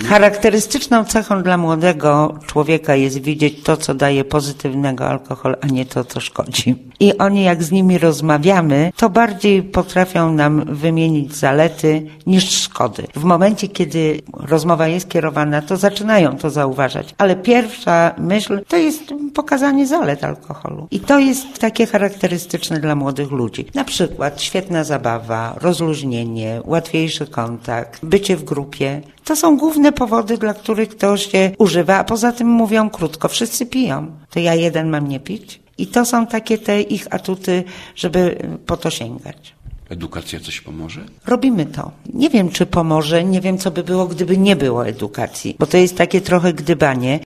Charakterystyczną cechą dla młodego człowieka jest widzieć to, co daje pozytywnego alkohol, a nie to, co szkodzi. I oni, jak z nimi rozmawiamy, to bardziej potrafią nam wymienić zalety niż szkody. W momencie, kiedy rozmowa jest kierowana, to zaczynają to zauważać. Ale pierwsza myśl to jest pokazanie zalet alkoholu. I to jest takie charakterystyczne dla młodych ludzi. Na przykład świetna zabawa, rozluźnienie, łatwiejszy kontakt, bycie w grupie. To są główne powody, dla których to się używa, a poza tym mówią krótko, wszyscy piją. To ja jeden mam nie pić? I to są takie te ich atuty, żeby po to sięgać. Edukacja coś pomoże? Robimy to. Nie wiem, czy pomoże, nie wiem, co by było, gdyby nie było edukacji, bo to jest takie trochę gdybanie.